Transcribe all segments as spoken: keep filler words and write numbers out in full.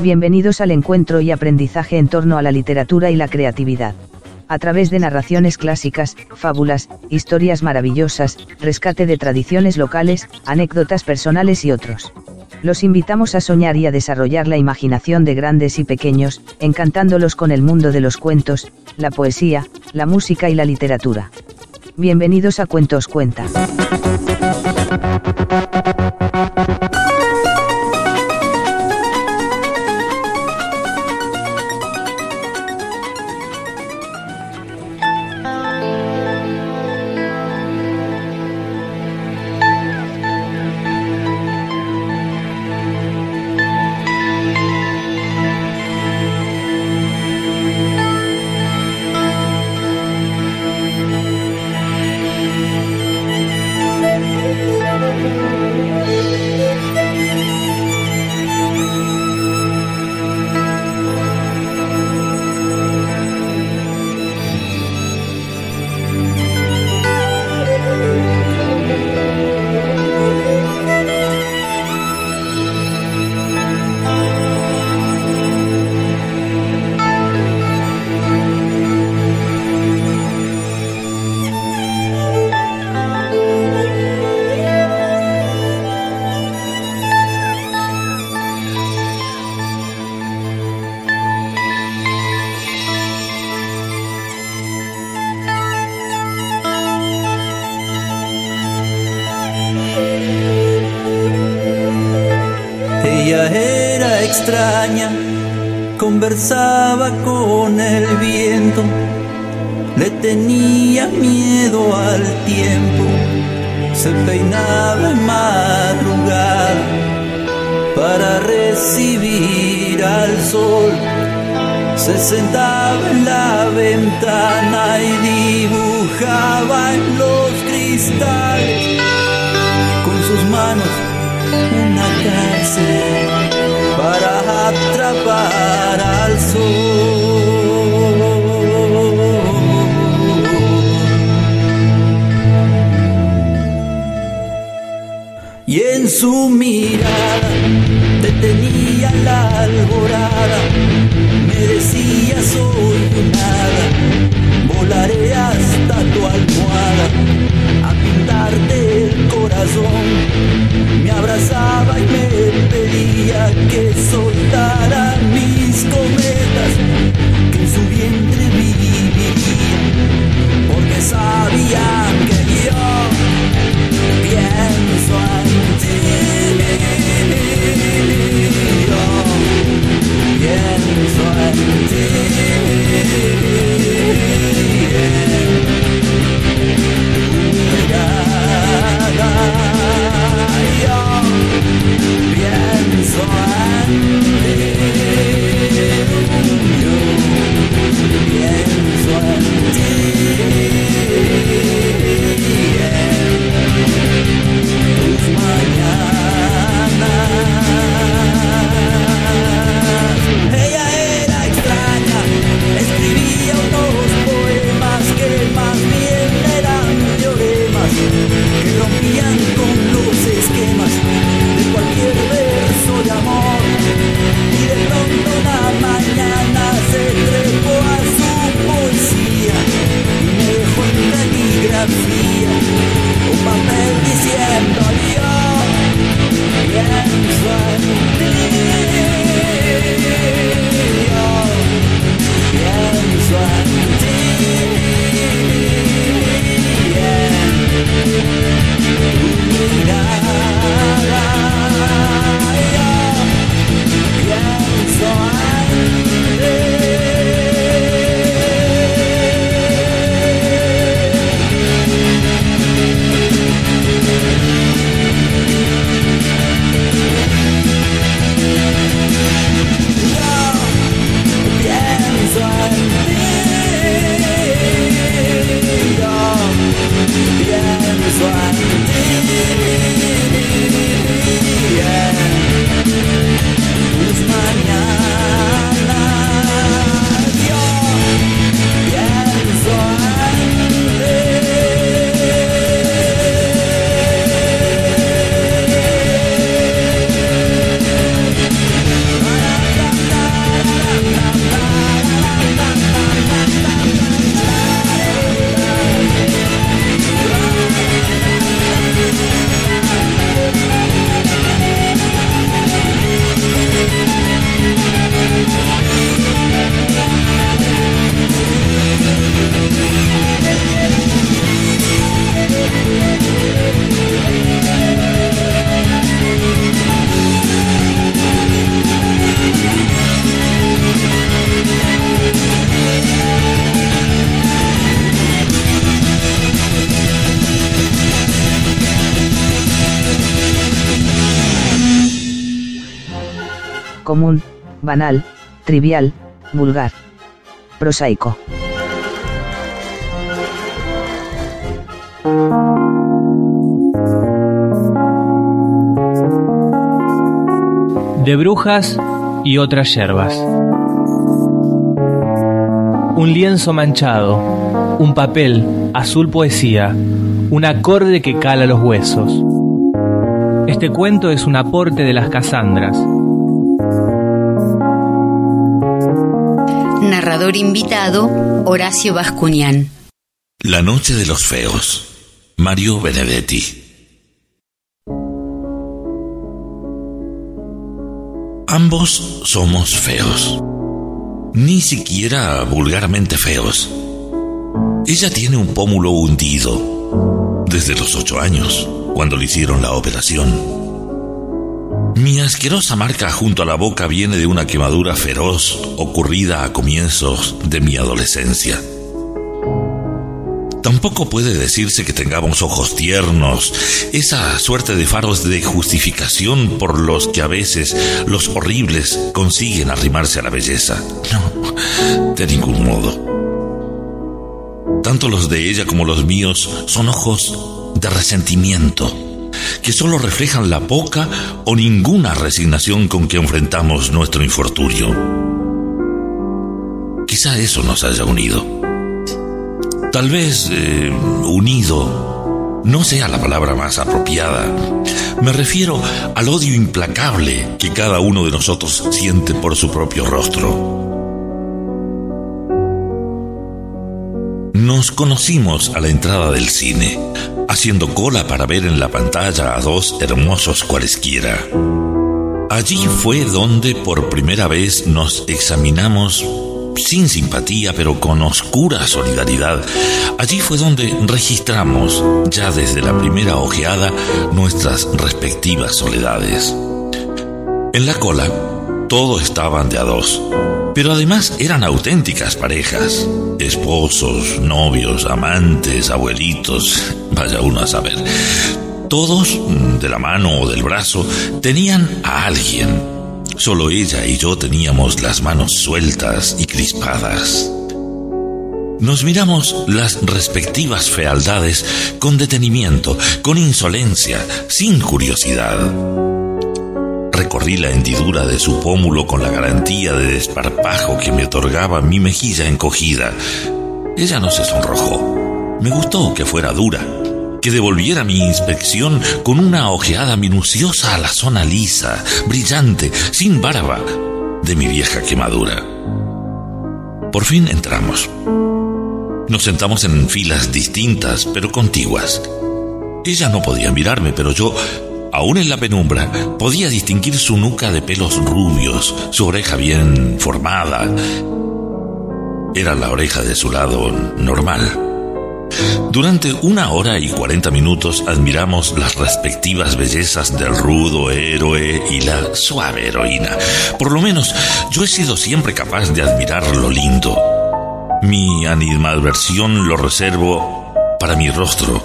Bienvenidos al encuentro y aprendizaje en torno a la literatura y la creatividad. A través de narraciones clásicas, fábulas, historias maravillosas, rescate de tradiciones locales, anécdotas personales y otros. Los invitamos a soñar y a desarrollar la imaginación de grandes y pequeños, encantándolos con el mundo de los cuentos, la poesía, la música y la literatura. Bienvenidos a Cuentos Cuenta. Era extraña, conversaba con el viento, le tenía miedo al tiempo, se peinaba en madrugada para recibir al sol, se sentaba en la ventana y dibujaba en los cristales con sus manos una cárcel para atrapar al sol. Y en su mirada detenía la alborada, me decía soy un hada, volaré hasta tu almohada a pintarte el corazón. Me abrazaba y me pedía que soltara mis cometas, que en su vientre viviría, porque sabía que yo pienso en ti, yo pienso en ti, mirada. Yo pienso en común, banal, trivial, vulgar, prosaico. De brujas y otras yerbas. Un lienzo manchado, un papel, azul poesía, un acorde que cala los huesos. Este cuento es un aporte de las Casandras. Narrador invitado, Horacio Bascuñán. La noche de los feos, Mario Benedetti. Ambos somos feos, ni siquiera vulgarmente feos. Ella tiene un pómulo hundido desde los ocho años, cuando le hicieron la operación. Mi asquerosa marca junto a la boca viene de una quemadura feroz ocurrida a comienzos de mi adolescencia. Tampoco puede decirse que tengamos ojos tiernos, esa suerte de faros de justificación por los que a veces los horribles consiguen arrimarse a la belleza. No, de ningún modo. Tanto los de ella como los míos son ojos de resentimiento, que solo reflejan la poca o ninguna resignación con que enfrentamos nuestro infortunio. Quizá eso nos haya unido. Tal vez eh, unido no sea la palabra más apropiada. Me refiero al odio implacable que cada uno de nosotros siente por su propio rostro. Nos conocimos a la entrada del cine, haciendo cola para ver en la pantalla a dos hermosos cualesquiera. Allí fue donde por primera vez nos examinamos sin simpatía, pero con oscura solidaridad. Allí fue donde registramos, ya desde la primera ojeada, nuestras respectivas soledades. En la cola, todos estaban de a dos, pero además eran auténticas parejas. Esposos, novios, amantes, abuelitos, vaya uno a saber. Todos, de la mano o del brazo, tenían a alguien. Solo ella y yo teníamos las manos sueltas y crispadas. Nos miramos las respectivas fealdades con detenimiento, con insolencia, sin curiosidad. Recorrí la hendidura de su pómulo con la garantía de desparpajo que me otorgaba mi mejilla encogida. Ella no se sonrojó. Me gustó que fuera dura, que devolviera mi inspección con una ojeada minuciosa a la zona lisa, brillante, sin barba, de mi vieja quemadura. Por fin entramos. Nos sentamos en filas distintas, pero contiguas. Ella no podía mirarme, pero yo, aún en la penumbra, podía distinguir su nuca de pelos rubios, su oreja bien formada. Era la oreja de su lado normal. Durante una hora y cuarenta minutos admiramos las respectivas bellezas del rudo héroe y la suave heroína. Por lo menos yo he sido siempre capaz de admirar lo lindo. Mi animadversión lo reservo para mi rostro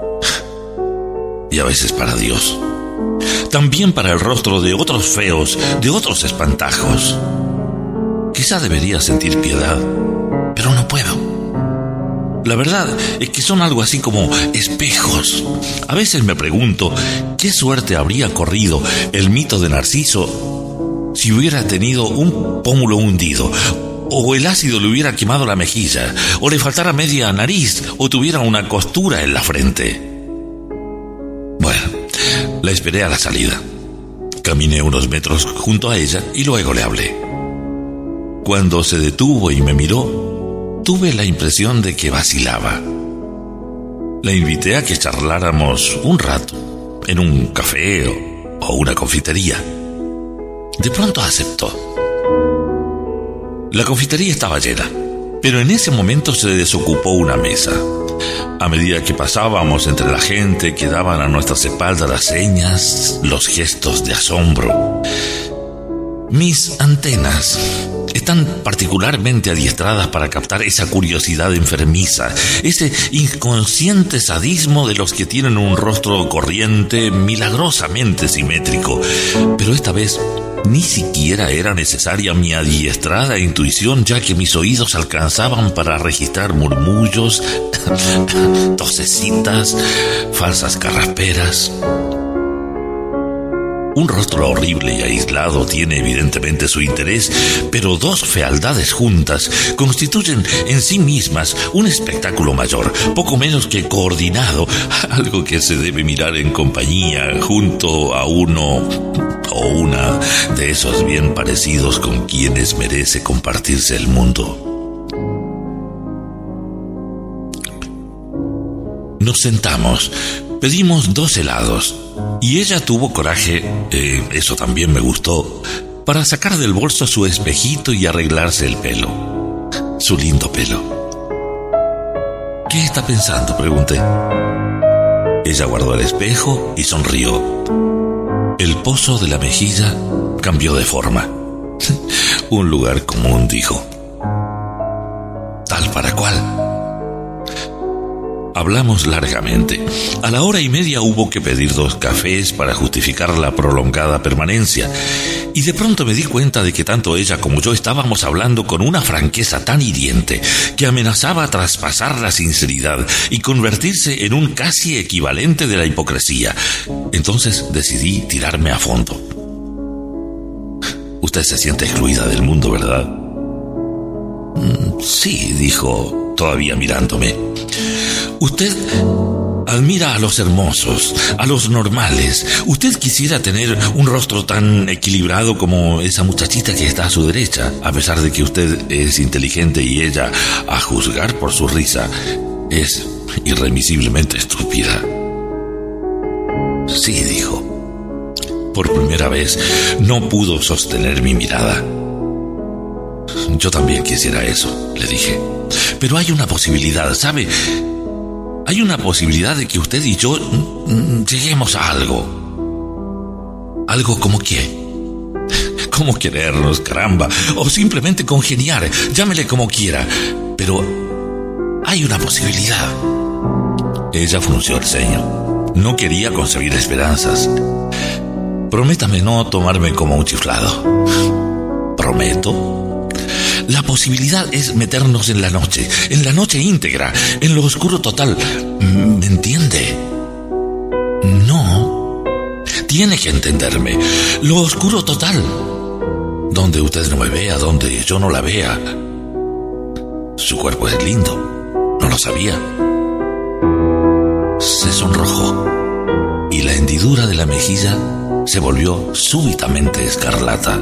y a veces para Dios. También para el rostro de otros feos, de otros espantajos. Quizá debería sentir piedad, pero no puedo. La verdad es que son algo así como espejos. A veces me pregunto qué suerte habría corrido el mito de Narciso si hubiera tenido un pómulo hundido, o el ácido le hubiera quemado la mejilla, o le faltara media nariz, o tuviera una costura en la frente. Bueno, la esperé a la salida. Caminé unos metros junto a ella y luego le hablé. Cuando se detuvo y me miró, tuve la impresión de que vacilaba. La invité a que charláramos un rato, en un café o, o una confitería. De pronto aceptó. La confitería estaba llena, pero en ese momento se desocupó una mesa. A medida que pasábamos entre la gente, quedaban a nuestras espaldas las señas, los gestos de asombro. Mis antenas están particularmente adiestradas para captar esa curiosidad enfermiza, ese inconsciente sadismo de los que tienen un rostro corriente milagrosamente simétrico. Pero esta vez Ni siquiera era necesaria mi adiestrada intuición, ya que mis oídos alcanzaban para registrar murmullos, tosecitas, falsas carrasperas. Un rostro horrible y aislado tiene evidentemente su interés, pero dos fealdades juntas constituyen en sí mismas un espectáculo mayor, poco menos que coordinado, algo que se debe mirar en compañía, junto a uno o una de esos bien parecidos con quienes merece compartirse el mundo. Nos sentamos, pedimos dos helados, y ella tuvo coraje, eh, eso también me gustó, para sacar del bolso su espejito y arreglarse el pelo. Su lindo pelo. ¿Qué está pensando?, pregunté. Ella guardó el espejo y sonrió. El pozo de la mejilla cambió de forma. Un lugar común, dijo. Tal para cual. Hablamos largamente. A la hora y media hubo que pedir dos cafés para justificar la prolongada permanencia. Y de pronto me di cuenta de que tanto ella como yo estábamos hablando con una franqueza tan hiriente que amenazaba traspasar la sinceridad y convertirse en un casi equivalente de la hipocresía. Entonces decidí tirarme a fondo. Usted se siente excluida del mundo, ¿verdad? Sí, dijo, todavía mirándome. Usted admira a los hermosos, a los normales. Usted quisiera tener un rostro tan equilibrado como esa muchachita que está a su derecha, a pesar de que usted es inteligente y ella, a juzgar por su risa, es irremisiblemente estúpida. Sí, dijo. Por primera vez no pudo sostener mi mirada. Yo también quisiera eso, le dije. Pero hay una posibilidad, ¿sabe? Hay una posibilidad de que usted y yo lleguemos a algo. ¿Algo como qué? Como querernos, caramba. O simplemente congeniar. Llámele como quiera. Pero hay una posibilidad. Ella frunció el ceño. No quería concebir esperanzas. Prométame no tomarme como un chiflado. ¿Prometo? La posibilidad es meternos en la noche, en la noche íntegra, en lo oscuro total. ¿Me entiende? No. Tiene que entenderme. Lo oscuro total. Donde usted no me vea, donde yo no la vea. Su cuerpo es lindo. ¿No lo sabía? Se sonrojó y la hendidura de la mejilla se volvió súbitamente escarlata.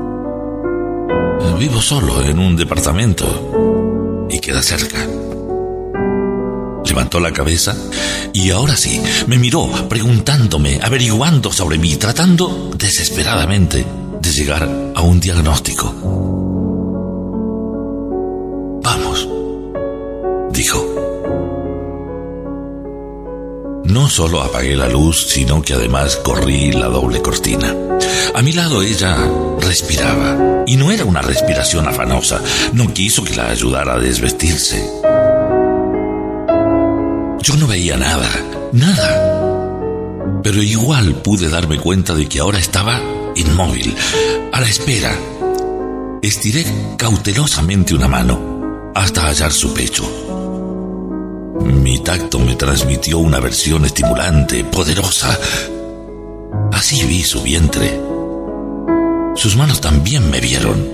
Vivo solo en un departamento y queda cerca. Levantó la cabeza y ahora sí me miró, preguntándome, averiguando sobre mí, tratando desesperadamente de llegar a un diagnóstico. Vamos, dijo. No solo apagué la luz, sino que además corrí la doble cortina. A mi lado ella respiraba, y no era una respiración afanosa. No quiso que la ayudara a desvestirse. Yo no veía nada, nada. Pero igual pude darme cuenta de que ahora estaba inmóvil, a la espera. Estiré cautelosamente una mano hasta hallar su pecho. Mi tacto me transmitió una versión estimulante, poderosa. Así vi su vientre. Sus manos también me vieron.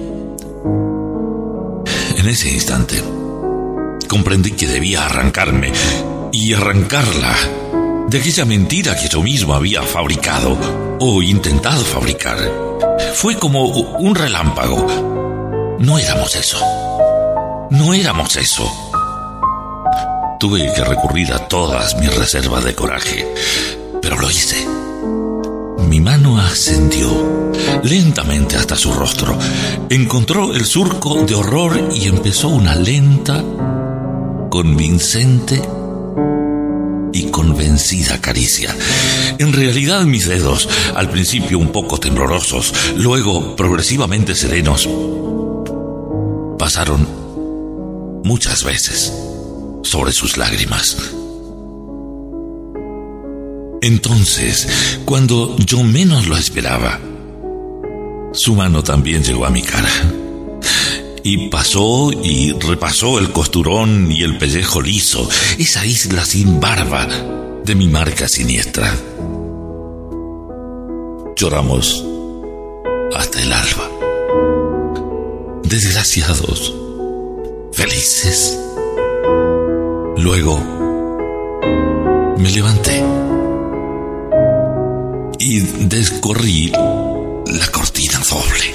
En ese instante comprendí que debía arrancarme y arrancarla de aquella mentira que yo mismo había fabricado o intentado fabricar. Fue como un relámpago. No éramos eso. No éramos eso. Tuve que recurrir a todas mis reservas de coraje, pero lo hice. Mi mano ascendió lentamente hasta su rostro. Encontró el surco de horror y empezó una lenta, convincente y convencida caricia. En realidad mis dedos, al principio un poco temblorosos, luego progresivamente serenos, pasaron muchas veces sobre sus lágrimas. Entonces, cuando yo menos lo esperaba, Su mano también llegó a mi cara. Y pasó y repasó el costurón y el pellejo liso, esa isla sin barba de mi marca siniestra. Lloramos hasta el alba. Desgraciados, felices. Luego me levanté y descorrí la cortina doble.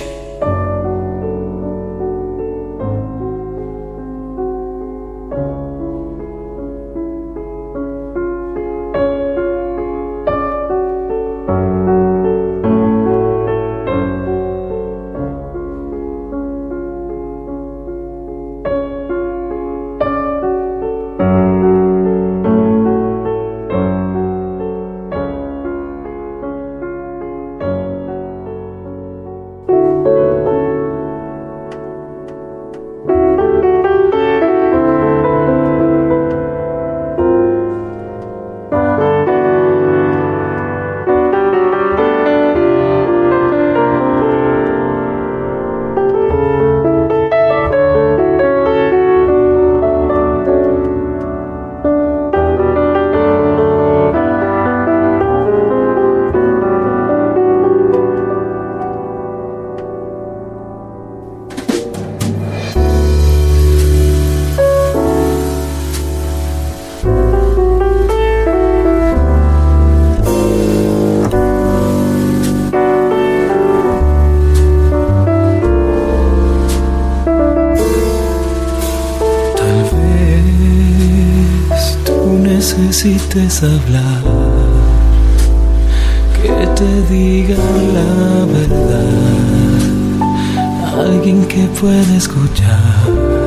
Necesites hablar, que te diga la verdad, alguien que pueda escuchar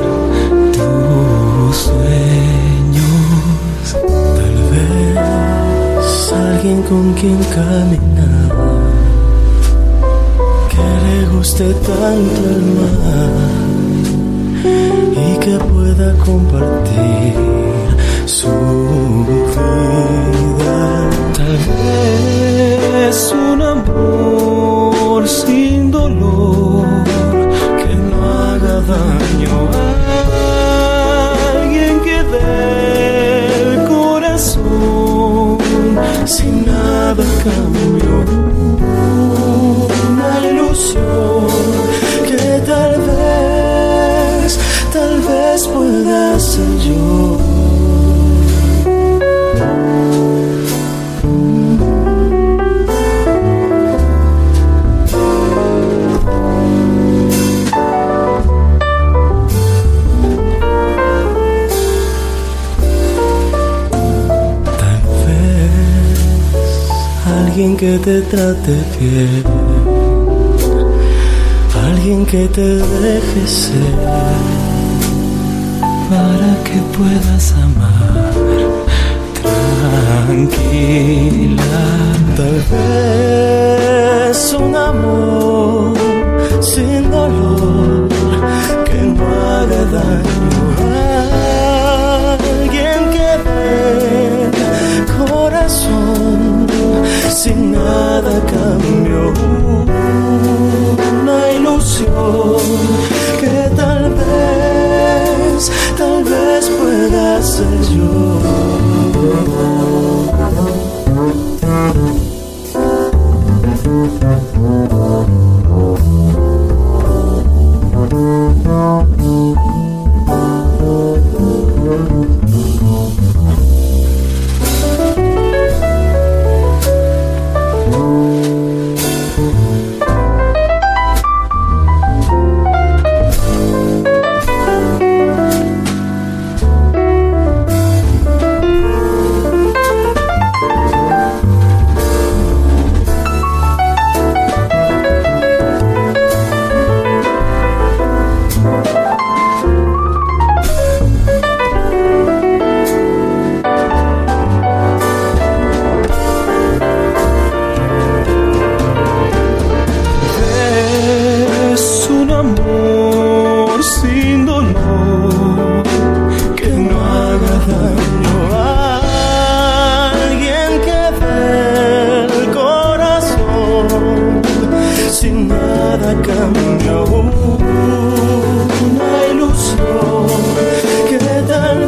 tus sueños, tal vez alguien con quien caminar, que le guste tanto el mar y que pueda compartir su vida. Tal vez un amor sin dolor que no haga daño a alguien que dé el corazón sin nada cambio. Una ilusión que tal vez, tal vez pueda ser yo. Alguien que te trate bien, alguien que te deje ser, para que puedas amar tranquila. Tal vez un amor sin dolor que no haga daño a alguien que dé corazón sin nada cambio. Una ilusión que tal vez, tal vez pueda ser yo. si nada cambió, una ilusión que tal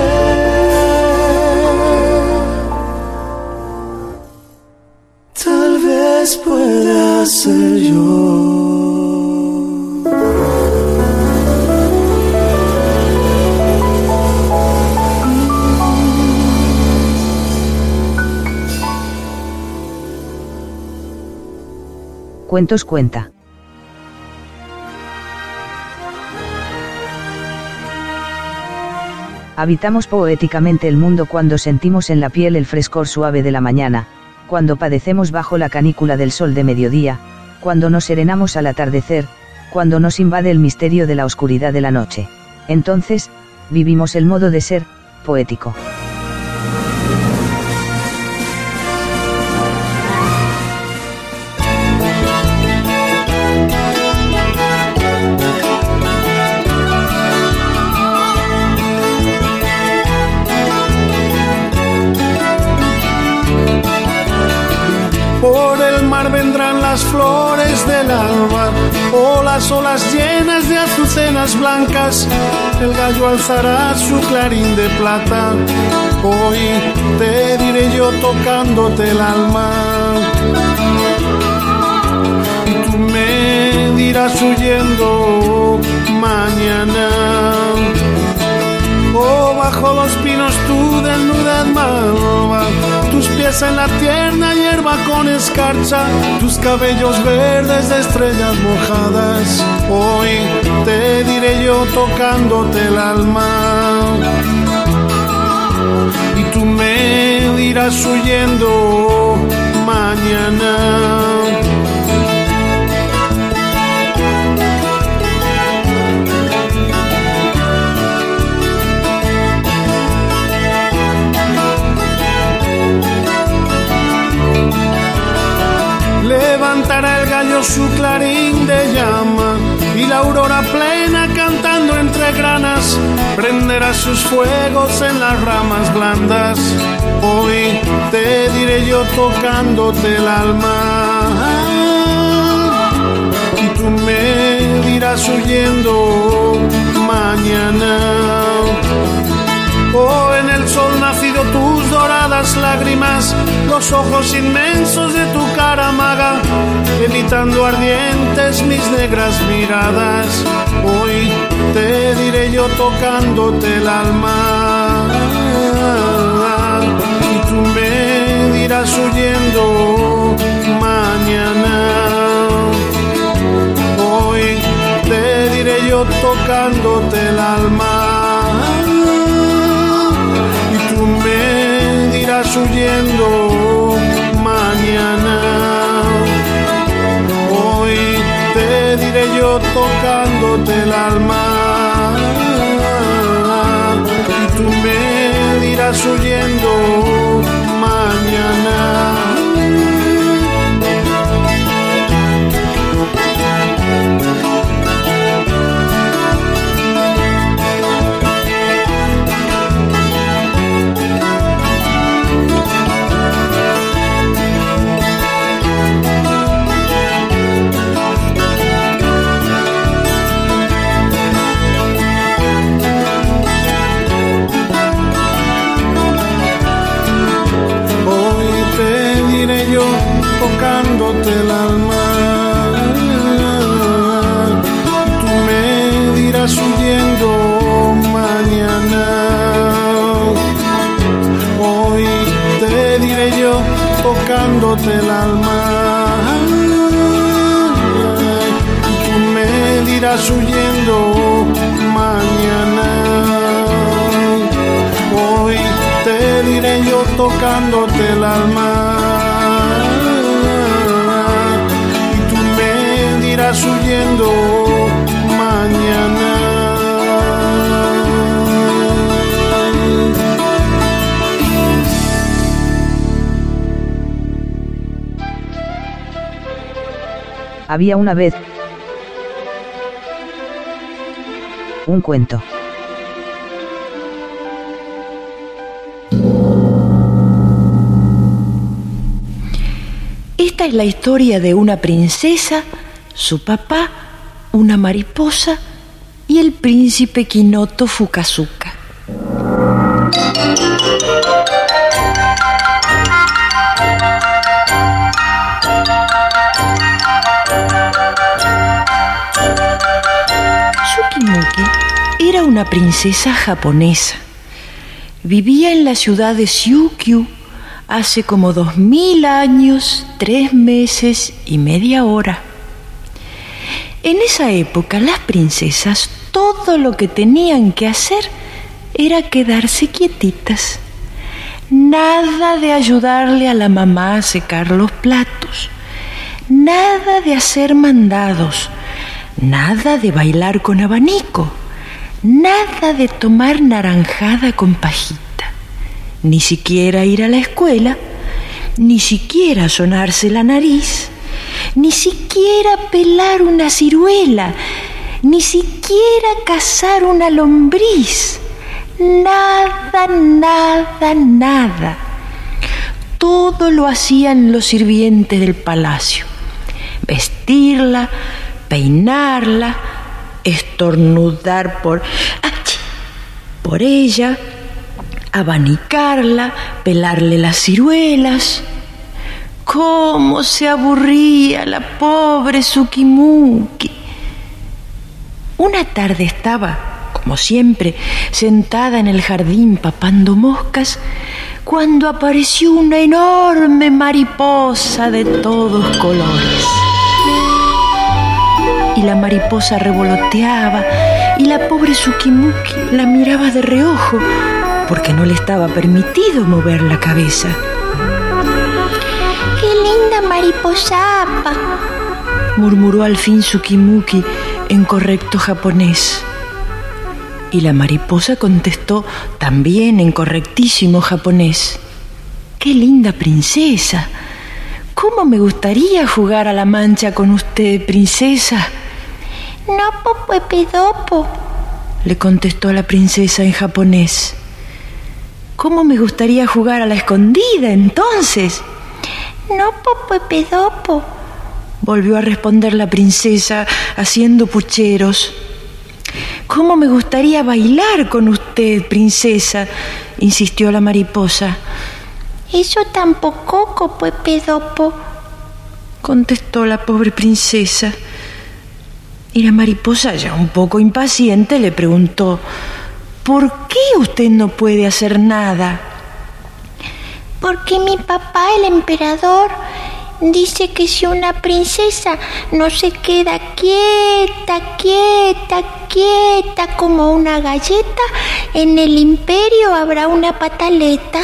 vez, tal vez pueda ser yo. Cuentos cuenta. Habitamos poéticamente el mundo cuando sentimos en la piel el frescor suave de la mañana, cuando padecemos bajo la canícula del sol de mediodía, cuando nos serenamos al atardecer, cuando nos invade el misterio de la oscuridad de la noche. Entonces, vivimos el modo de ser poético. Por el mar vendrán las flores del alba, o las olas llenas de azucenas blancas. El gallo alzará su clarín de plata, hoy te diré yo tocándote el alma. Y tú me dirás huyendo mañana. Oh, bajo los pinos tu desnudez malva, tus pies en la tierna hierba con escarcha, tus cabellos verdes de estrellas mojadas. Hoy te diré yo tocándote el alma. Y tú me dirás huyendo mañana. Levantará el gallo su clarín de llama, y la aurora plena cantando entre granas prenderá sus fuegos en las ramas blandas. Hoy te diré yo tocándote el alma. Y tú me dirás huyendo mañana. Oh, en el sol nacido tus doradas lágrimas, los ojos inmensos de tu cara maga, evitando ardientes mis negras miradas. Hoy te diré yo tocándote el alma. Y tú me dirás huyendo mañana. Hoy te diré yo tocándote el alma. Tú me dirás huyendo mañana. Hoy te diré yo tocándote el alma. Y tú me dirás huyendo mañana. Tocándote el alma. Tú me dirás huyendo mañana. Hoy te diré yo tocándote el alma. Tú me dirás huyendo mañana. Hoy te diré yo tocándote el alma. Huyendo mañana. Había una vez un cuento. Esta es la historia de una princesa, su papá, una mariposa y el príncipe Kinoto Fukazuka. Tsukimuki era una princesa japonesa. Vivía en la ciudad de Syukyu hace como dos mil años, tres meses y media hora. En esa época las princesas todo lo que tenían que hacer era quedarse quietitas. Nada de ayudarle a la mamá a secar los platos, nada de hacer mandados, nada de bailar con abanico, nada de tomar naranjada con pajita, ni siquiera ir a la escuela, ni siquiera sonarse la nariz, ni siquiera pelar una ciruela, ni siquiera cazar una lombriz. Nada, nada, nada. Todo lo hacían los sirvientes del palacio. Vestirla, peinarla, estornudar por, ¡ach!, por ella, abanicarla, pelarle las ciruelas. ¡Cómo se aburría la pobre Tsukimuki! Una tarde estaba, como siempre, sentada en el jardín papando moscas, cuando apareció una enorme mariposa de todos colores. Y la mariposa revoloteaba y la pobre Tsukimuki la miraba de reojo porque no le estaba permitido mover la cabeza. ¡Qué linda mariposapa!, murmuró al fin Tsukimuki en correcto japonés. Y la mariposa contestó también en correctísimo japonés: ¡Qué linda princesa! ¿Cómo me gustaría jugar a la mancha con usted, princesa? No popuepedopo, le contestó la princesa en japonés. ¿Cómo me gustaría jugar a la escondida entonces? No popuepedopo, volvió a responder la princesa haciendo pucheros. ¿Cómo me gustaría bailar con usted, princesa?, insistió la mariposa. Eso tampoco, copuepedopo, contestó la pobre princesa. Y la mariposa, ya un poco impaciente, le preguntó: ¿por qué usted no puede hacer nada? Porque mi papá, el emperador, dice que si una princesa no se queda quieta, quieta, quieta como una galleta, en el imperio habrá una pataleta.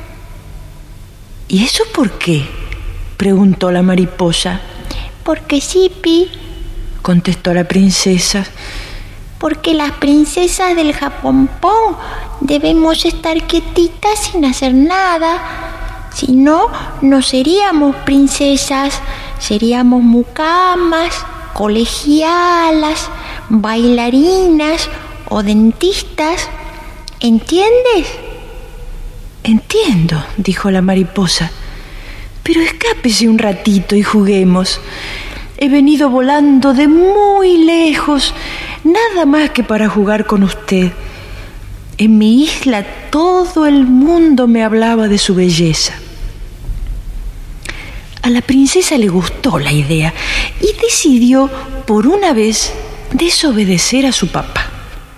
¿Y eso por qué?, preguntó la mariposa. Porque sí, Pi, contestó la princesa. Porque las princesas del Japonpón debemos estar quietitas sin hacer nada. Si no, no seríamos princesas, seríamos mucamas, colegialas, bailarinas o dentistas. ¿Entiendes? Entiendo, dijo la mariposa. Pero escápese un ratito y juguemos. He venido volando de muy lejos, nada más que para jugar con usted. En mi isla todo el mundo me hablaba de su belleza. A la princesa le gustó la idea y decidió, por una vez, desobedecer a su papá.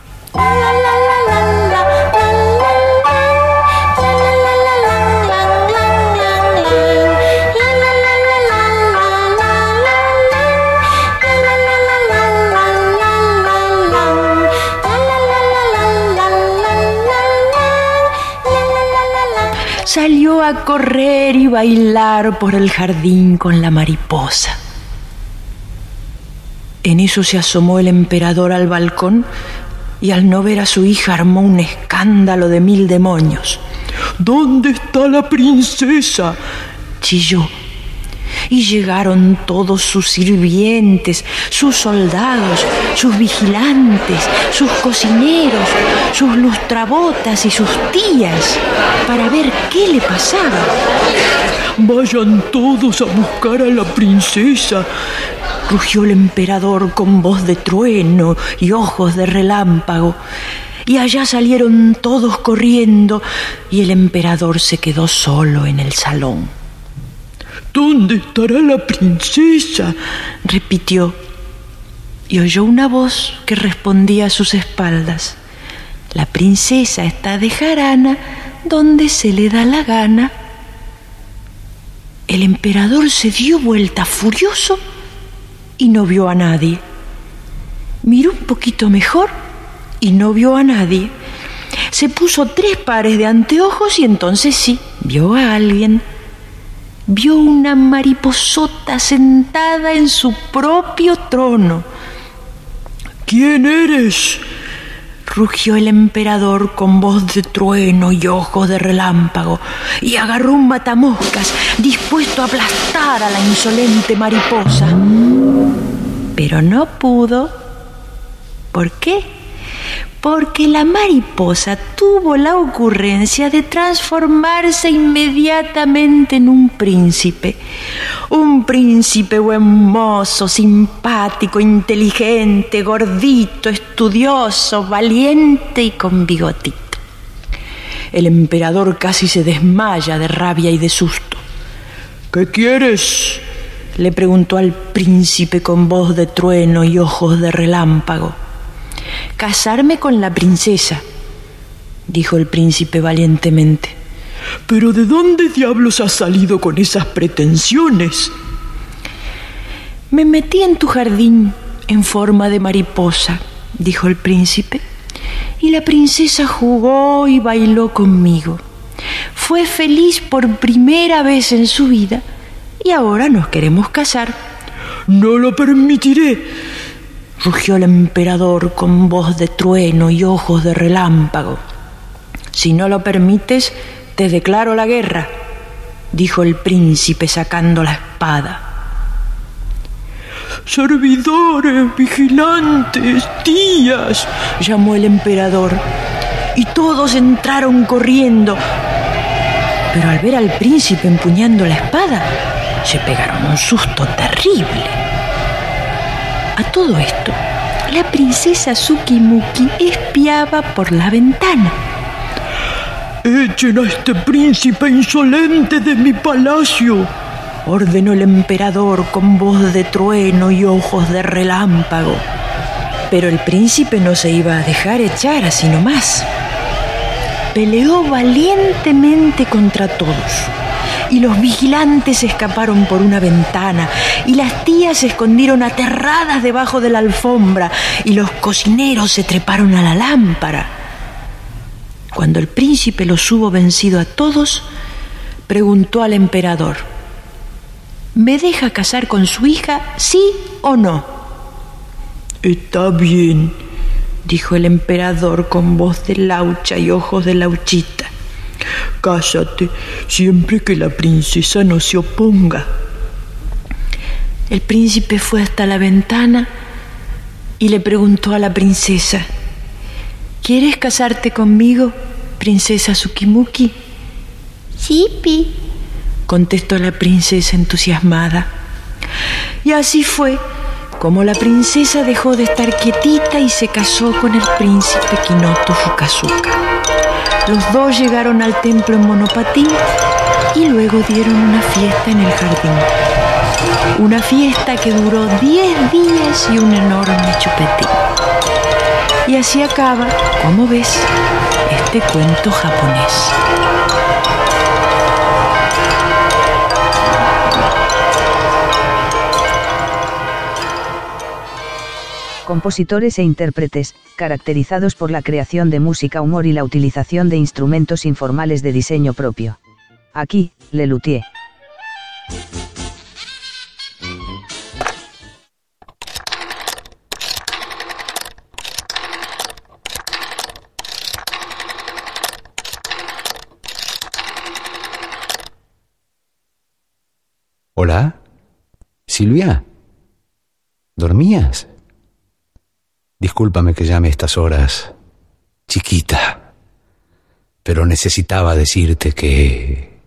Salió a correr y bailar por el jardín con la mariposa. En eso se asomó el emperador al balcón y al no ver a su hija armó un escándalo de mil demonios. ¿Dónde está la princesa?, chilló. y llegaron todos sus sirvientes, sus soldados, sus vigilantes, sus cocineros, sus lustrabotas y sus tías para ver qué le pasaba. Vayan todos a buscar a la princesa, rugió el emperador con voz de trueno y ojos de relámpago. Y allá salieron todos corriendo y el emperador se quedó solo en el salón. ¿Dónde estará la princesa?, repitió. Y oyó una voz que respondía a sus espaldas. La princesa está de jarana donde se le da la gana. El emperador se dio vuelta furioso y no vio a nadie. Miró un poquito mejor y no vio a nadie. Se puso tres pares de anteojos y entonces sí, vio a alguien. Vio una mariposota sentada en su propio trono. ¿Quién eres?, rugió el emperador con voz de trueno y ojos de relámpago, y agarró un matamoscas dispuesto a aplastar a la insolente mariposa. Pero no pudo. ¿Por qué? Porque la mariposa tuvo la ocurrencia de transformarse inmediatamente en un príncipe. Un príncipe buen mozo, simpático, inteligente, gordito, estudioso, valiente y con bigotito. El emperador casi se desmaya de rabia y de susto. ¿Qué quieres?, le preguntó al príncipe con voz de trueno y ojos de relámpago. Casarme con la princesa, dijo el príncipe valientemente. ¿Pero de dónde diablos has salido con esas pretensiones? Me metí en tu jardín en forma de mariposa, dijo el príncipe, y la princesa jugó y bailó conmigo. Fue feliz por primera vez en su vida y ahora nos queremos casar. No lo permitiré, rugió el emperador con voz de trueno y ojos de relámpago. Si no lo permites, te declaro la guerra, dijo el príncipe sacando la espada. Servidores, vigilantes, tías, llamó el emperador, y todos entraron corriendo. Pero al ver al príncipe empuñando la espada, se pegaron un susto terrible. A todo esto, la princesa Tsukimuki espiaba por la ventana. «Echen a este príncipe insolente de mi palacio», ordenó el emperador con voz de trueno y ojos de relámpago. Pero el príncipe no se iba a dejar echar así nomás. Peleó valientemente contra todos. Y los vigilantes escaparon por una ventana, y las tías se escondieron aterradas debajo de la alfombra, y los cocineros se treparon a la lámpara. Cuando el príncipe los hubo vencido a todos, preguntó al emperador: ¿me deja casar con su hija, sí o no? Está bien, dijo el emperador con voz de laucha y ojos de lauchita. Cásate, siempre que la princesa no se oponga. El príncipe fue hasta la ventana y le preguntó a la princesa: ¿quieres casarte conmigo, princesa Tsukimuki? Sí, Pi, contestó la princesa entusiasmada. Y así fue como la princesa dejó de estar quietita y se casó con el príncipe Kinoto Fukazuka. Los dos llegaron al templo en monopatín y luego dieron una fiesta en el jardín. Una fiesta que duró diez días y un enorme chupetín. Y así acaba, como ves, este cuento japonés. Compositores e intérpretes, caracterizados por la creación de música, humor y la utilización de instrumentos informales de diseño propio. Aquí, Lelutier. Hola, Silvia, ¿dormías? Discúlpame que llame a estas horas, chiquita, pero necesitaba decirte que...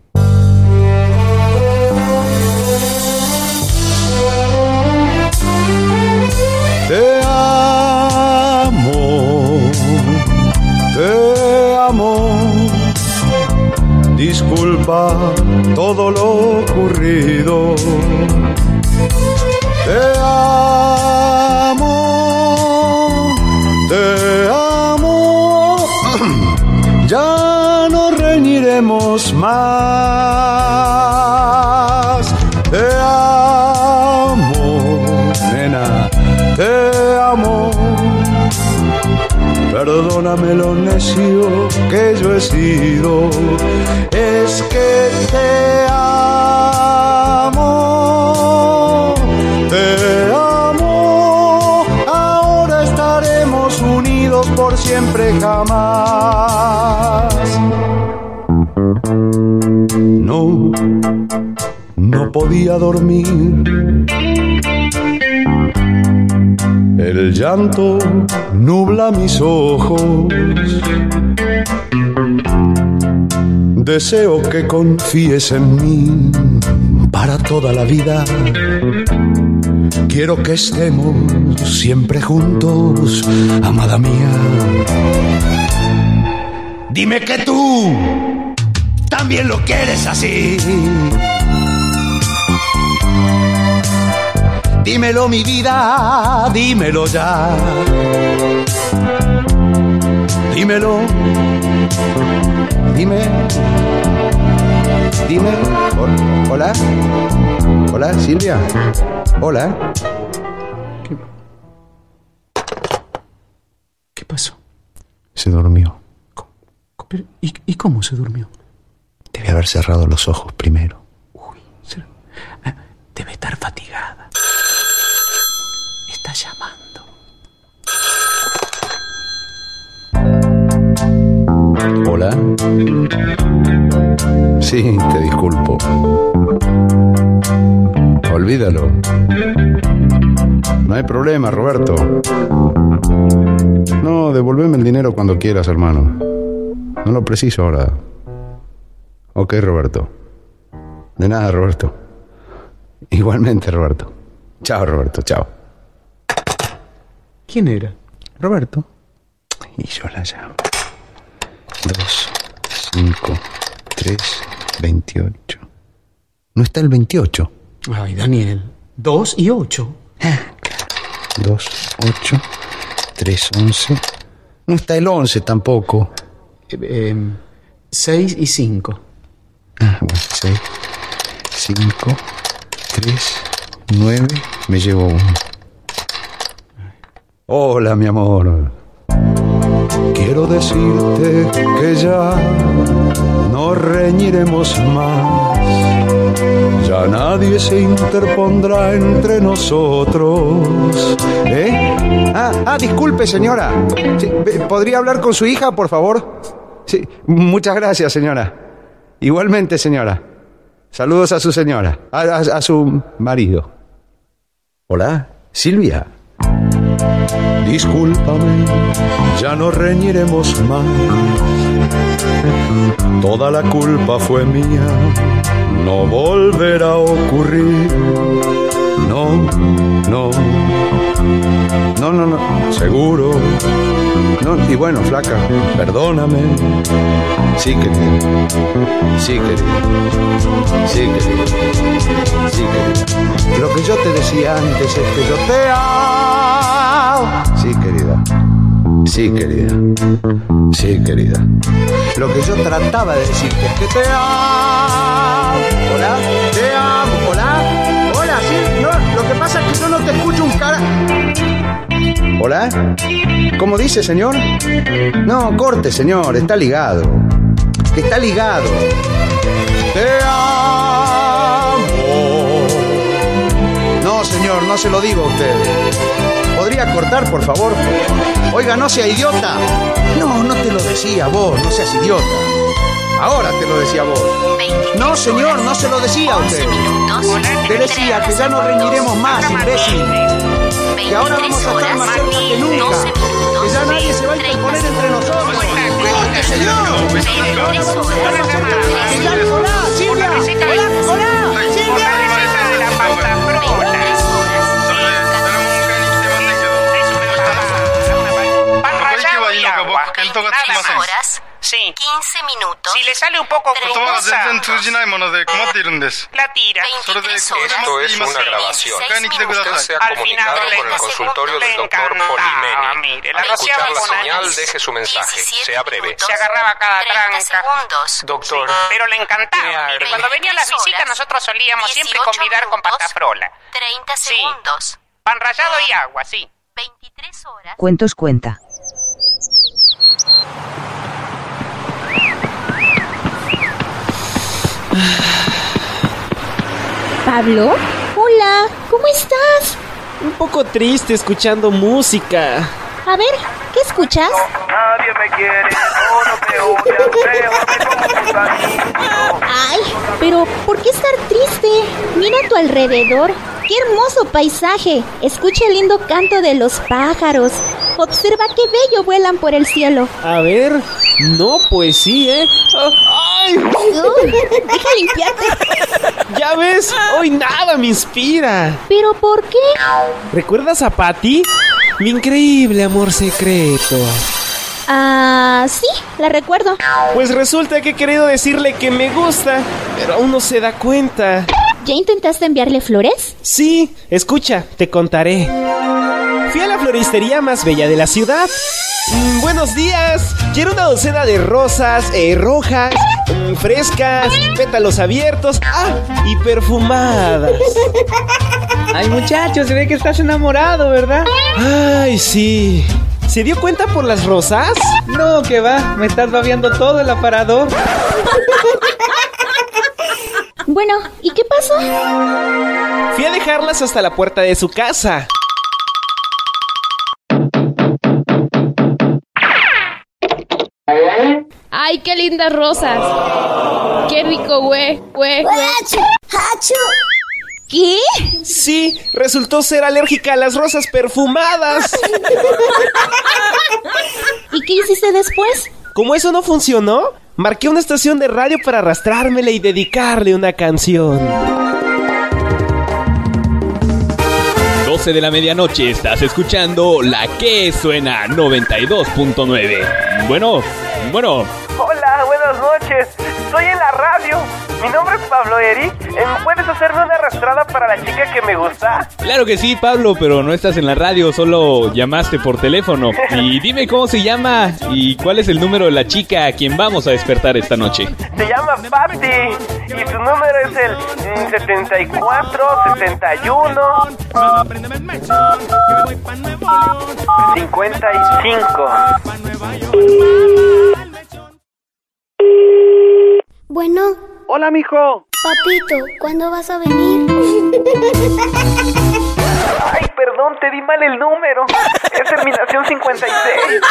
Te amo, te amo. Disculpa todo lo ocurrido. Te amo, te amo. Ya no reñiremos más. Te amo, nena, te amo. Perdóname lo necio que yo he sido. Es que te amo, te amo. Ahora estaremos unidos por siempre jamás. No, no podía dormir. El llanto nubla mis ojos. Deseo que confíes en mí para toda la vida. Quiero que estemos siempre juntos, amada mía. Dime que tú también lo quieres así. Dímelo, mi vida, dímelo ya. Dímelo. Dime. Dime. Hola. Hola, Silvia. Hola. ¿Qué, ¿Qué pasó? Se durmió. ¿Cómo? Pero, ¿y, ¿Y cómo se durmió? Debe haber cerrado los ojos primero. Uy, se, ah, debe estar fatigada. Está llamando. Hola. Sí, te disculpo. Olvídalo. No hay problema, Roberto. No, devolveme el dinero cuando quieras, hermano. No lo preciso ahora. Ok, Roberto. De nada, Roberto. Igualmente, Roberto. Chao, Roberto, chao. ¿Quién era? Roberto. Y yo la llamo. Dos, cinco, tres, veintiocho. No está el veintiocho. Ay, Daniel. Dos y ocho. Ah, claro. Dos, ocho, tres, once. No está el once tampoco. Eh, eh, seis y cinco. Ah, bueno, seis, cinco, tres, nueve. Me llevo uno. Hola, mi amor. Quiero decirte que ya no reñiremos más. Ya nadie se interpondrá entre nosotros. ¿Eh? Ah, ah, disculpe, señora. Sí, ¿podría hablar con su hija, por favor? Sí, muchas gracias, señora. Igualmente, señora. Saludos a su señora, a, a, a su marido. Hola, Silvia. Discúlpame, ya no reñiremos más. Toda la culpa fue mía, no volverá a ocurrir. No, no, no, no, no, seguro. No, y bueno, flaca, perdóname. Sí, querida. Sí, querida. Sí, querida. Sí, querida. Lo que yo te decía antes es que yo te amo. Sí, querida. Sí, querida. Sí, querida. Lo que yo trataba de decirte es que te amo. Hola, te amo. Hola. Hola, sí. No, lo que pasa es que yo no te escucho un cara. Hola. ¿Cómo dice, señor? No, corte, señor. Está ligado. Está ligado. Te amo. No, señor, no se lo digo a usted. ¿Podría cortar, por favor? Oiga, no sea idiota. No, no te lo decía vos, no seas idiota. Ahora te lo decía vos. No, señor, no se lo decía a usted. Te decía que ya no reñiremos más, imbécil. Que ahora vamos a estar más cerca que nunca. Que ya nadie se va a interponer entre nosotros. ¡Corte, señor! ¡Hola, Silvia! ¡Hola, hola! ¡Silvia! horas, sí. quince minutos. Si le sale un poco crudosa, la tira. Esto es una grabación. Usted se ha comunicado con el consultorio del doctor Polimeni. Al escuchar la señal, deje su mensaje. Sea breve. Se agarraba cada tranca. Doctor, pero le encantaba. Cuando venían las visitas, nosotros solíamos siempre convidar con patafrola. treinta segundos. Pan rallado y agua, sí. veintitrés horas. Cuentos cuenta. ¿Pablo? Hola, ¿cómo estás? Un poco triste escuchando música. A ver, ¿qué escuchas? Nadie me quiere, todo me odia, Ay, pero ¿por qué estar triste? Mira a tu alrededor. ¡Qué hermoso paisaje! Escucha el lindo canto de los pájaros. Observa qué bello vuelan por el cielo. A ver, no, pues sí, ¿eh? ¡Ay! Uh, deja limpiarte. Ya ves, hoy nada me inspira. ¿Pero por qué? ¿Recuerdas a Patty? Mi increíble amor secreto. Ah, sí, la recuerdo. Pues resulta que he querido decirle que me gusta, pero aún no se da cuenta. ¿Ya intentaste enviarle flores? Sí, escucha, te contaré. Fui a la floristería más bella de la ciudad. Mm, buenos días. Quiero una docena de rosas, eh, rojas, mm, frescas, pétalos abiertos, ah, y perfumadas. Ay, muchacho, se ve que estás enamorado, ¿verdad? Ay, sí. ¿Se dio cuenta por las rosas? No, que va, me estás babeando todo el aparador. Bueno, ¿y qué pasó? Fui a dejarlas hasta la puerta de su casa. ¡Ay, qué lindas rosas! ¡Qué rico, güey! güey, güey. ¿Qué? Sí, resultó ser alérgica a las rosas perfumadas. ¿Y qué hiciste después? Como eso no funcionó, marqué una estación de radio para arrastrármela y dedicarle una canción. doce de la medianoche, estás escuchando La Que Suena noventa y dos punto nueve. Bueno, bueno. Hola, buenas noches. Estoy en la radio. Mi nombre es Pablo Eric. ¿Puedes hacerme una arrastrada para la chica que me gusta? Claro que sí, Pablo, pero no estás en la radio, solo llamaste por teléfono. Y dime cómo se llama y cuál es el número de la chica a quien vamos a despertar esta noche. Se llama Patty y su número es el mm, setenta y cuatro, setenta y uno, cincuenta y cinco. Bueno. Hola, mijo. Papito, ¿cuándo vas a venir? Ay, perdón, te di mal el número. Es terminación cincuenta y seis.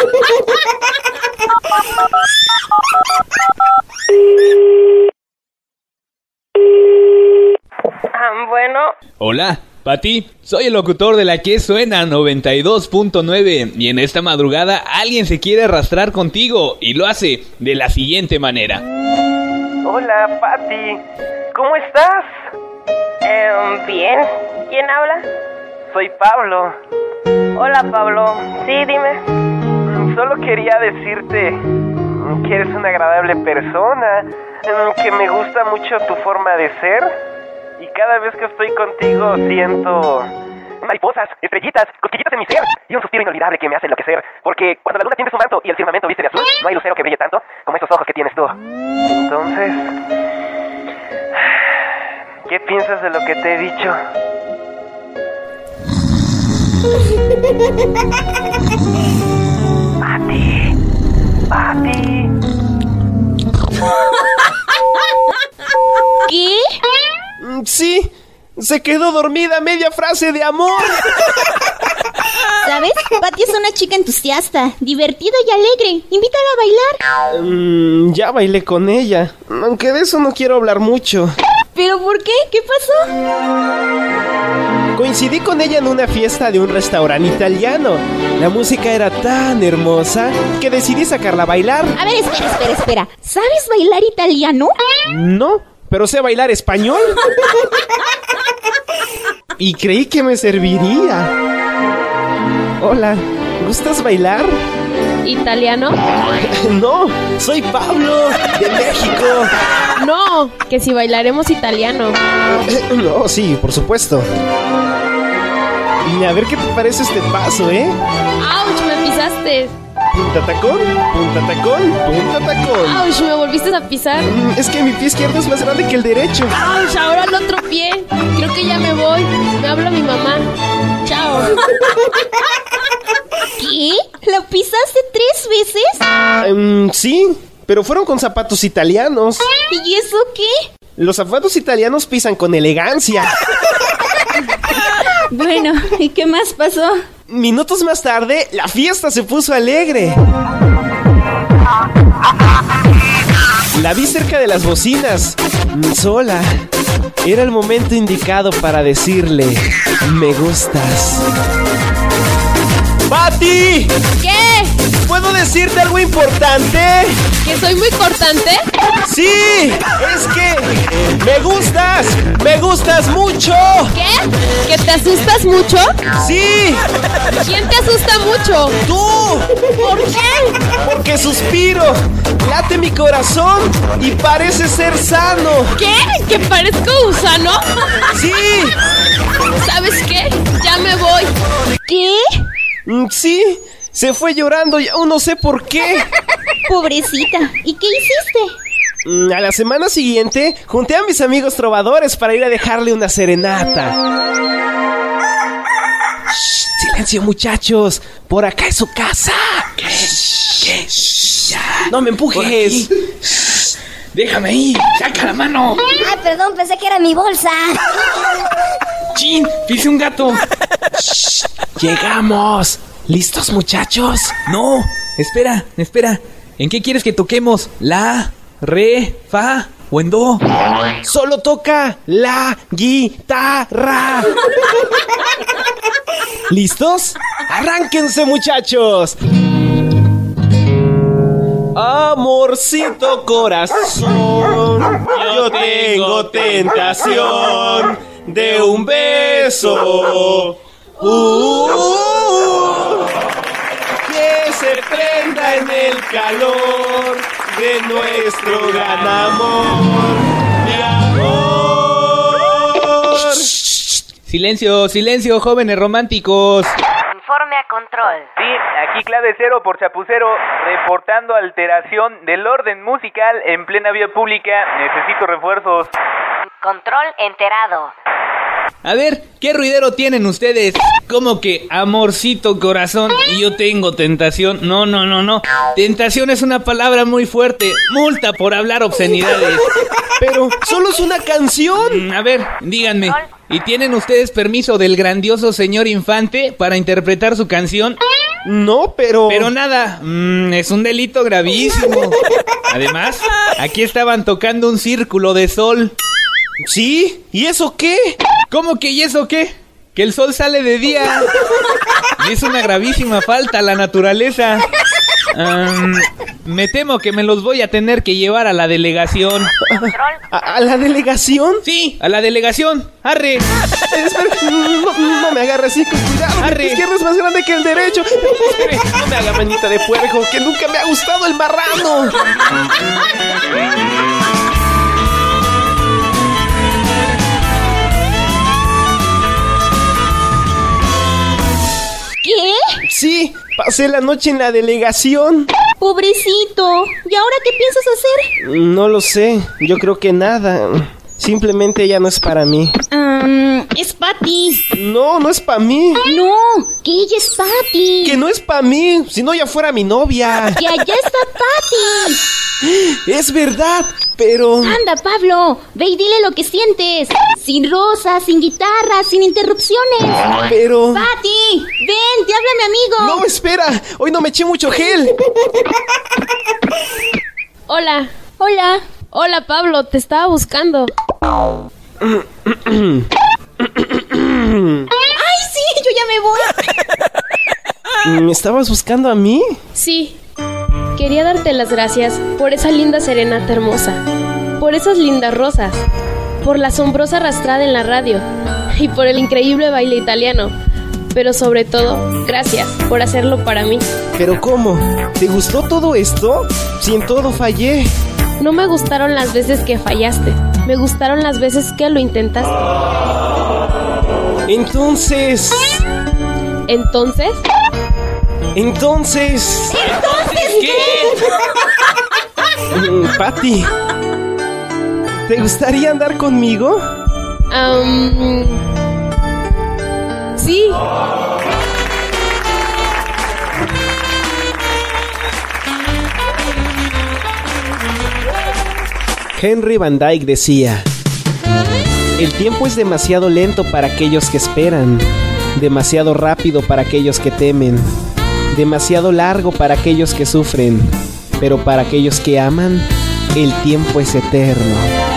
Ah, bueno. Hola, Pati, soy el locutor de La Que Suena noventa y dos punto nueve y en esta madrugada alguien se quiere arrastrar contigo y lo hace de la siguiente manera. Hola, Patty. ¿Cómo estás? Eh, bien. ¿Quién habla? Soy Pablo. Hola, Pablo. Sí, dime. Solo quería decirte que eres una agradable persona, que me gusta mucho tu forma de ser y cada vez que estoy contigo siento mariposas, estrellitas, cosquillitas en mi ser y un suspiro inolvidable que me hace enloquecer, porque cuando la luna tiende su manto y el firmamento viste de azul, no hay lucero que brille tanto como esos ojos que tienes tú. Entonces, ¿qué piensas de lo que te he dicho? Pati, Pati. ¿Qué? Sí, se quedó dormida a media frase de amor. ¿Sabes? Pati es una chica entusiasta, divertida y alegre. Invítala a bailar. Mm, ya bailé con ella, aunque de eso no quiero hablar mucho. ¿Pero por qué? ¿Qué pasó? Coincidí con ella en una fiesta de un restaurante italiano. La música era tan hermosa que decidí sacarla a bailar. A ver, espera, espera, espera. ¿Sabes bailar italiano? No, pero sé bailar español. Y creí que me serviría. Hola, ¿gustas bailar? ¿Italiano? No, soy Pablo, de México. No, que si bailaremos italiano. No, sí, por supuesto. Y a ver qué te parece este paso, ¿eh? ¡Auch! Me pisaste. Punta tacón, punta tacón, punta tacón. ¡Auch! Me volviste a pisar. Es que mi pie izquierdo es más grande que el derecho. ¡Auch! Ahora el otro pie. Creo que ya me voy. Me habla mi mamá. Chao. ¿Qué? ¿La pisaste tres veces? Um, sí, pero fueron con zapatos italianos. ¿Y eso qué? Los zapatos italianos pisan con elegancia. Bueno, ¿y qué más pasó? Minutos más tarde, la fiesta se puso alegre. La vi cerca de las bocinas, sola. Era el momento indicado para decirle: me gustas. ¡Pati! ¿Qué? ¿Puedo decirte algo importante? ¿Que soy muy cortante? ¡Sí! Es que me gustas, me gustas mucho. ¿Qué? ¿Que te asustas mucho? ¡Sí! ¿Quién te asusta mucho? ¡Tú! ¿Por qué? Porque suspiro, late mi corazón y parece ser sano. ¿Qué? ¿Que parezco gusano? ¡Sí! ¿Sabes qué? Ya me voy. ¿Qué? Sí, se fue llorando y aún no sé por qué. Pobrecita, ¿y qué hiciste? A la semana siguiente junté a mis amigos trovadores para ir a dejarle una serenata. Shh, silencio, muchachos, por acá es su casa. ¿Qué? ¿Qué? Shh, ya. No me empujes. Shh, déjame ahí, saca la mano. Ay, perdón, pensé que era mi bolsa. Chin, pise un gato. Shh, llegamos. ¿Listos, muchachos? No, espera, espera. ¿En qué quieres que toquemos? ¿La, re, fa o en do? Solo toca la guitarra. ¿Listos? ¡Arránquense, muchachos! Amorcito corazón, yo tengo tentación de un beso. Uh, que se prenda en el calor de nuestro gran amor, mi amor. Silencio, silencio, jóvenes románticos. Informe a control. Sí, aquí clave cero por chapucero, reportando alteración del orden musical en plena vía pública. Necesito refuerzos. Control enterado. A ver, ¿qué ruidero tienen ustedes? ¿Cómo que amorcito corazón y yo tengo tentación? No, no, no, no. Tentación es una palabra muy fuerte. Multa por hablar obscenidades. Pero solo es una canción. A ver, díganme. ¿Y tienen ustedes permiso del grandioso señor Infante para interpretar su canción? No, pero... Pero nada, mm, es un delito gravísimo. Además, aquí estaban tocando un círculo de sol. ¿Sí? ¿Y eso qué? ¿Cómo que y eso qué? Que el sol sale de día. Y es una gravísima falta a la naturaleza. Um, me temo que me los voy a tener que llevar a la delegación. ¿A, a la delegación? Sí, a la delegación. ¡Arre! Espera, no, no me agarre así, con cuidado. Arre. Mi izquierdo es más grande que el derecho. Espere, no me haga manita de puerco, que nunca me ha gustado el marrano. ¿Qué? Sí, pasé la noche en la delegación. Pobrecito. ¿Y ahora qué piensas hacer? No lo sé, yo creo que nada. Simplemente ella no es para mí. Um, es Pati. No, no es para mí. No, que ella es Pati. Que no es para mí, si no ya fuera mi novia. Que allá está Pati. Es verdad, pero... Anda, Pablo, ve y dile lo que sientes. Sin rosas, sin guitarra, sin interrupciones. Pero... Pati, ven, te habla mi amigo. No, espera, hoy no me eché mucho gel. Hola. Hola. Hola, Pablo, te estaba buscando. ¡Ay, sí! ¡Yo ya me voy! ¿Me estabas buscando a mí? Sí. Quería darte las gracias por esa linda serenata hermosa, por esas lindas rosas, por la asombrosa arrastrada en la radio y por el increíble baile italiano. Pero sobre todo, gracias por hacerlo para mí. ¿Pero cómo? ¿Te gustó todo esto? Si en todo fallé. No me gustaron las veces que fallaste. Me gustaron las veces que lo intentaste. Entonces... ¿Entonces? Entonces... ¿Entonces qué? Pati, ¿te gustaría andar conmigo? Um, sí. Henry Van Dyke decía: el tiempo es demasiado lento para aquellos que esperan, demasiado rápido para aquellos que temen, demasiado largo para aquellos que sufren, pero para aquellos que aman, el tiempo es eterno.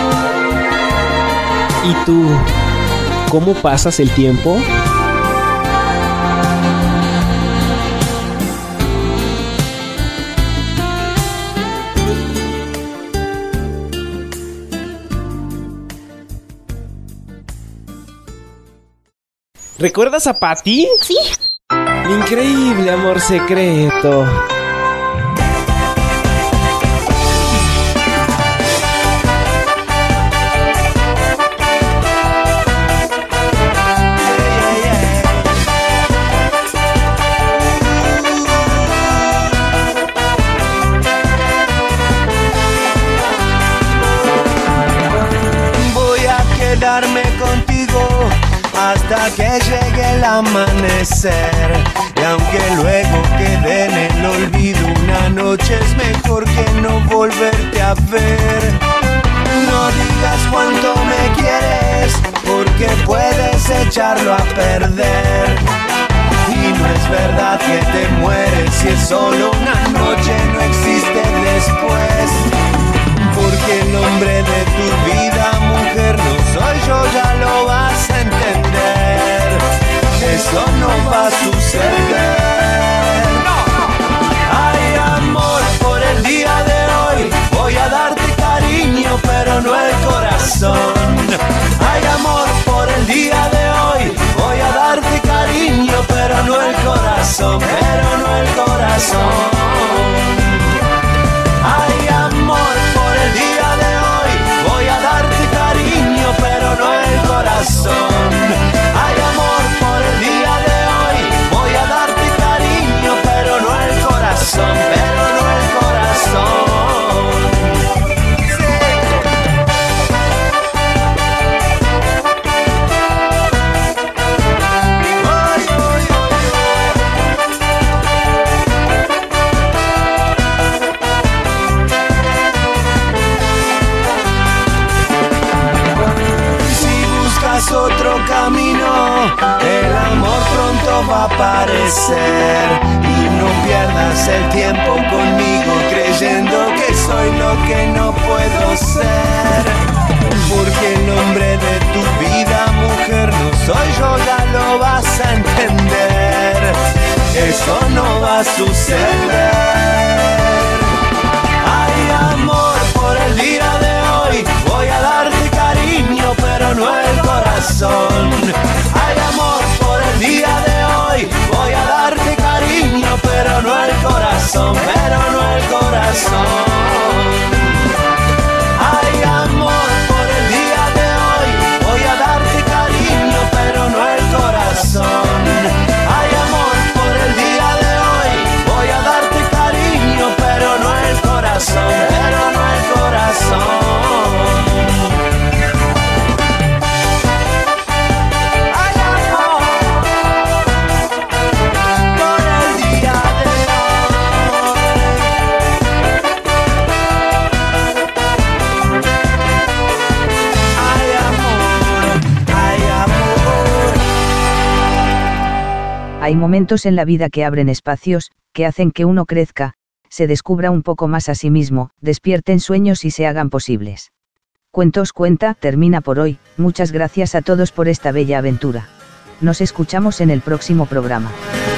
¿Y tú, cómo pasas el tiempo? ¿Recuerdas a Patty? Sí. Increíble amor secreto. Voy a quedarme contigo hasta que llegue el amanecer. Y aunque luego quede en el olvido una noche, es mejor que no volverte a ver. No digas cuánto me quieres, porque puedes echarlo a perder. Y no es verdad que te mueres, si es solo una noche, no existe después. Porque el hombre de tu vida, mujer, no soy yo, ya lo vas a entender. Eso no va a suceder. Ay, amor, por el día de hoy voy a darte cariño, pero no el corazón. Ay, amor, por el día de hoy voy a darte cariño, pero no el corazón, pero no el corazón. Ay, amor, por el día de hoy voy a darte cariño, pero no el corazón. Ay, amor, por el día de hoy voy a darte cariño, pero no el corazón, pero no el corazón. Otro camino, el amor pronto va a aparecer. Y no pierdas el tiempo conmigo creyendo que soy lo que no puedo ser. Porque el hombre de tu vida, mujer, no soy yo, ya lo vas a entender. Eso no va a suceder. Ay, amor, por el día de hoy voy a darte cariño, pero no el corazón. Ay, amor, por el día de hoy voy a darte cariño, pero no el corazón, pero no el corazón. Ay, amor, por el día de hoy voy a darte cariño, pero no el corazón. Ay, amor, por el día de hoy Hay momentos en la vida que abren espacios, que hacen que uno crezca, se descubra un poco más a sí mismo, despierten sueños y se hagan posibles. Cuentos Cuenta termina por hoy, muchas gracias a todos por esta bella aventura. Nos escuchamos en el próximo programa.